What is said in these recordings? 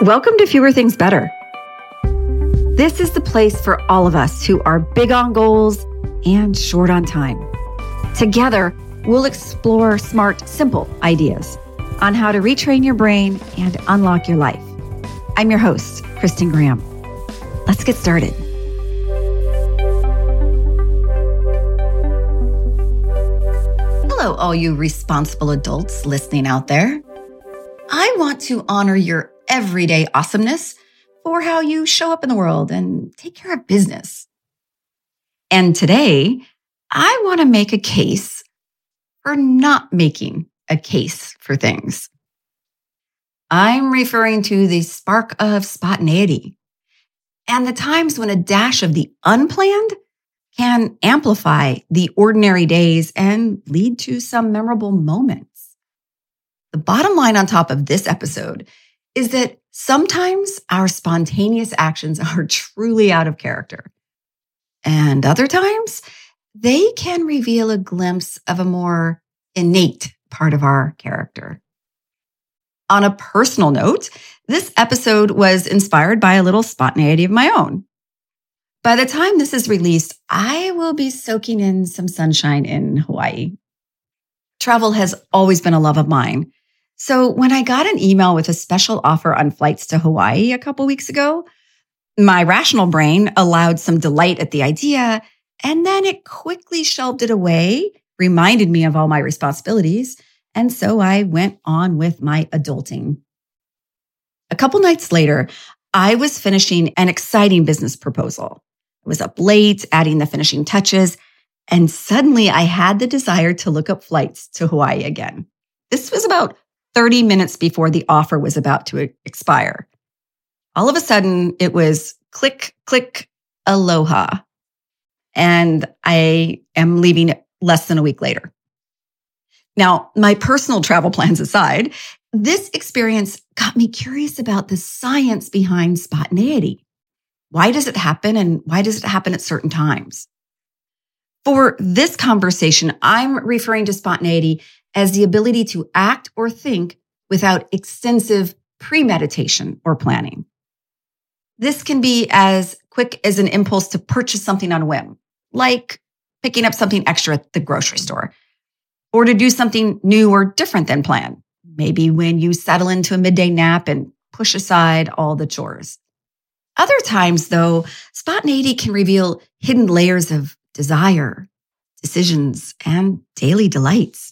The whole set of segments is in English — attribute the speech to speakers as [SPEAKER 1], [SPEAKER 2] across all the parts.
[SPEAKER 1] Welcome to Fewer Things Better. This is the place for all of us who are big on goals and short on time. Together, we'll explore smart, simple ideas on how to retrain your brain and unlock your life. I'm your host, Kristen Graham. Let's get started. Hello, all you responsible adults listening out there. I want to honor your everyday awesomeness for how you show up in the world and take care of business. And today, I want to make a case for not making a case for things. I'm referring to the spark of spontaneity and the times when a dash of the unplanned can amplify the ordinary days and lead to some memorable moments. The bottom line on top of this episode is that sometimes our spontaneous actions are truly out of character. And other times, they can reveal a glimpse of a more innate part of our character. On a personal note, this episode was inspired by a little spontaneity of my own. By the time this is released, I will be soaking in some sunshine in Hawaii. Travel has always been a love of mine. So when I got an email with a special offer on flights to Hawaii a couple weeks ago, my rational brain allowed some delight at the idea, and then it quickly shelved it away, reminded me of all my responsibilities, and so I went on with my adulting. A couple nights later, I was finishing an exciting business proposal. I was up late, adding the finishing touches, and suddenly I had the desire to look up flights to Hawaii again. This was about 30 minutes before the offer was about to expire. All of a sudden, it was click, click, aloha. And I am leaving less than a week later. Now, my personal travel plans aside, this experience got me curious about the science behind spontaneity. Why does it happen, and why does it happen at certain times? For this conversation, I'm referring to spontaneity as the ability to act or think without extensive premeditation or planning. This can be as quick as an impulse to purchase something on a whim, like picking up something extra at the grocery store, or to do something new or different than planned, maybe when you settle into a midday nap and push aside all the chores. Other times, though, spontaneity can reveal hidden layers of desire, decisions, and daily delights.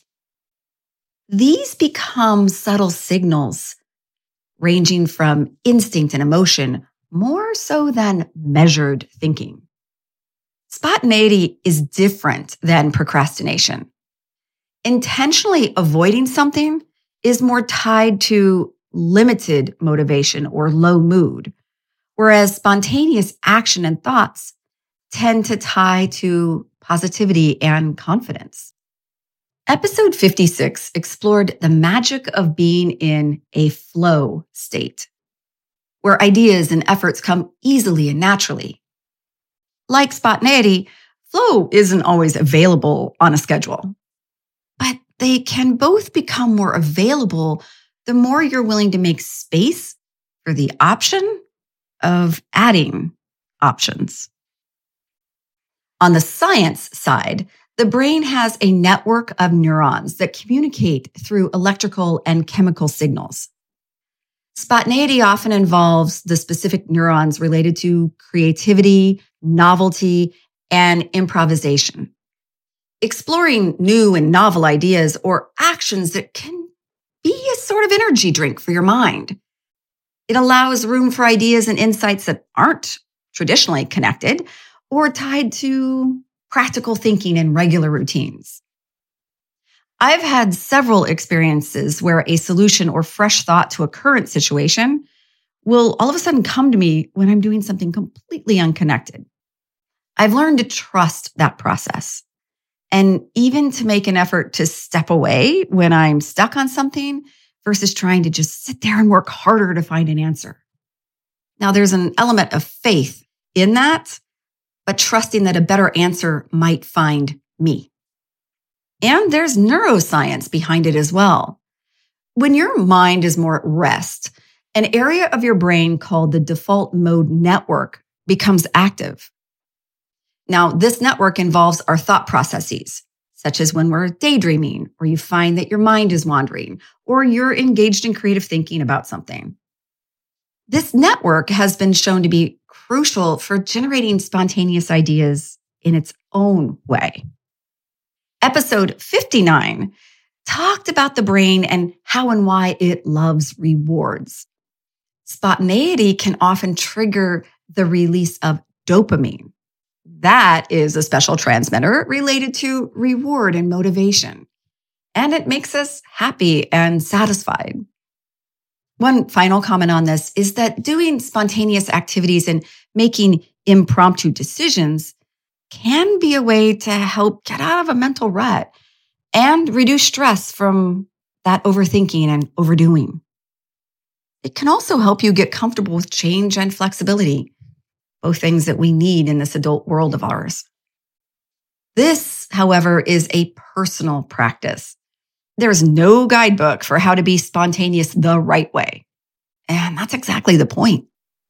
[SPEAKER 1] These become subtle signals ranging from instinct and emotion more so than measured thinking. Spontaneity is different than procrastination. Intentionally avoiding something is more tied to limited motivation or low mood, whereas spontaneous action and thoughts tend to tie to positivity and confidence. Episode 56 explored the magic of being in a flow state, where ideas and efforts come easily and naturally. Like spontaneity, flow isn't always available on a schedule, but they can both become more available the more you're willing to make space for the option of adding options. On the science side, the brain has a network of neurons that communicate through electrical and chemical signals. Spontaneity often involves the specific neurons related to creativity, novelty, and improvisation. Exploring new and novel ideas or actions that can be a sort of energy drink for your mind. It allows room for ideas and insights that aren't traditionally connected or tied to practical thinking and regular routines. I've had several experiences where a solution or fresh thought to a current situation will all of a sudden come to me when I'm doing something completely unconnected. I've learned to trust that process and even to make an effort to step away when I'm stuck on something versus trying to just sit there and work harder to find an answer. Now, there's an element of faith in that, but trusting that a better answer might find me. And there's neuroscience behind it as well. When your mind is more at rest, an area of your brain called the default mode network becomes active. Now, this network involves our thought processes, such as when we're daydreaming, or you find that your mind is wandering, or you're engaged in creative thinking about something. This network has been shown to be crucial for generating spontaneous ideas in its own way. Episode 59 talked about the brain and how and why it loves rewards. Spontaneity can often trigger the release of dopamine. That is a special transmitter related to reward and motivation, and it makes us happy and satisfied. One final comment on this is that doing spontaneous activities and making impromptu decisions can be a way to help get out of a mental rut and reduce stress from that overthinking and overdoing. It can also help you get comfortable with change and flexibility, both things that we need in this adult world of ours. This, however, is a personal practice. There's no guidebook for how to be spontaneous the right way. And that's exactly the point.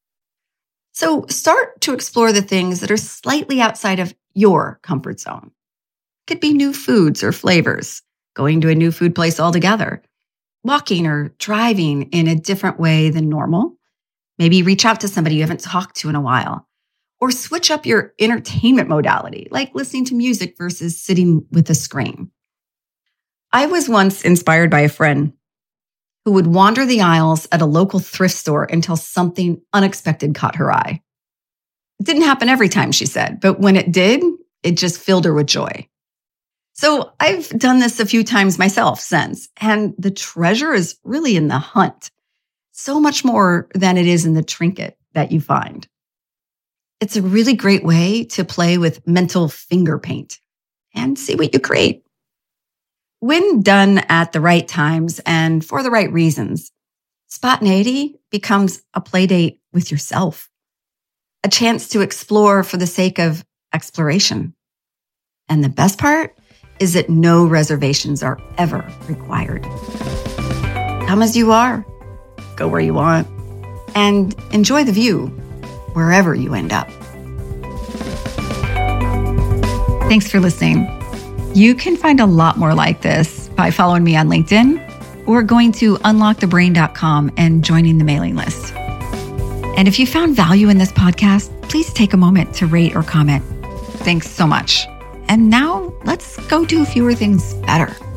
[SPEAKER 1] So start to explore the things that are slightly outside of your comfort zone. It could be new foods or flavors, going to a new food place altogether, walking or driving in a different way than normal. Maybe reach out to somebody you haven't talked to in a while, or switch up your entertainment modality, like listening to music versus sitting with a screen. I was once inspired by a friend who would wander the aisles at a local thrift store until something unexpected caught her eye. It didn't happen every time, she said, but when it did, it just filled her with joy. So I've done this a few times myself since, and the treasure is really in the hunt, so much more than it is in the trinket that you find. It's a really great way to play with mental finger paint and see what you create. When done at the right times and for the right reasons, spontaneity becomes a play date with yourself, a chance to explore for the sake of exploration. And the best part is that no reservations are ever required. Come as you are, go where you want, and enjoy the view wherever you end up. Thanks for listening. You can find a lot more like this by following me on LinkedIn or going to unlockthebrain.com and joining the mailing list. And if you found value in this podcast, please take a moment to rate or comment. Thanks so much. And now let's go do fewer things better.